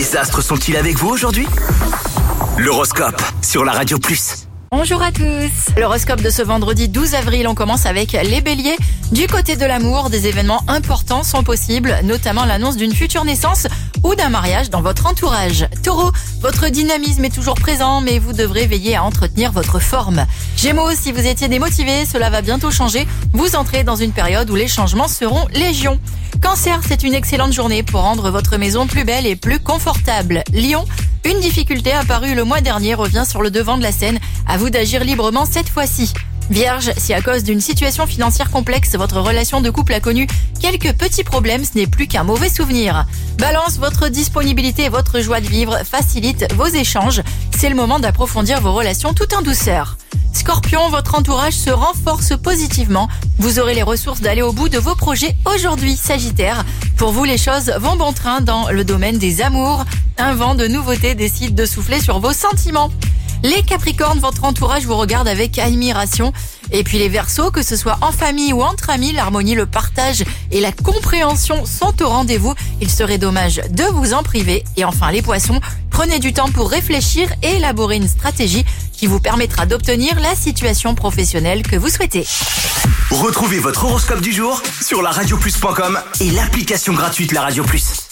Les astres sont-ils avec vous aujourd'hui? L'horoscope sur la Radio Plus. Bonjour à tous. L'horoscope de ce vendredi 12 avril, on commence avec les béliers. Du côté de l'amour, des événements importants sont possibles, notamment l'annonce d'une future naissance ou d'un mariage dans votre entourage. Taureau, votre dynamisme est toujours présent, mais vous devrez veiller à entretenir votre forme. Gémeaux, si vous étiez démotivé, cela va bientôt changer. Vous entrez dans une période où les changements seront légion. Cancer, c'est une excellente journée pour rendre votre maison plus belle et plus confortable. Lion, une difficulté apparue le mois dernier revient sur le devant de la scène. À vous d'agir librement cette fois-ci. Vierge, si à cause d'une situation financière complexe, votre relation de couple a connu quelques petits problèmes, ce n'est plus qu'un mauvais souvenir. Balance, votre disponibilité et votre joie de vivre facilitent vos échanges. C'est le moment d'approfondir vos relations tout en douceur. Scorpion, votre entourage se renforce positivement. Vous aurez les ressources d'aller au bout de vos projets aujourd'hui. Sagittaire, pour vous les choses vont bon train dans le domaine des amours. Un vent de nouveauté décide de souffler sur vos sentiments. Les Capricornes, votre entourage vous regarde avec admiration. Et puis les Verseaux, que ce soit en famille ou entre amis, l'harmonie, le partage et la compréhension sont au rendez-vous. Il serait dommage de vous en priver. Et enfin les Poissons, prenez du temps pour réfléchir et élaborer une stratégie qui vous permettra d'obtenir la situation professionnelle que vous souhaitez. Retrouvez votre horoscope du jour sur la radioplus.com et l'application gratuite La Radio Plus.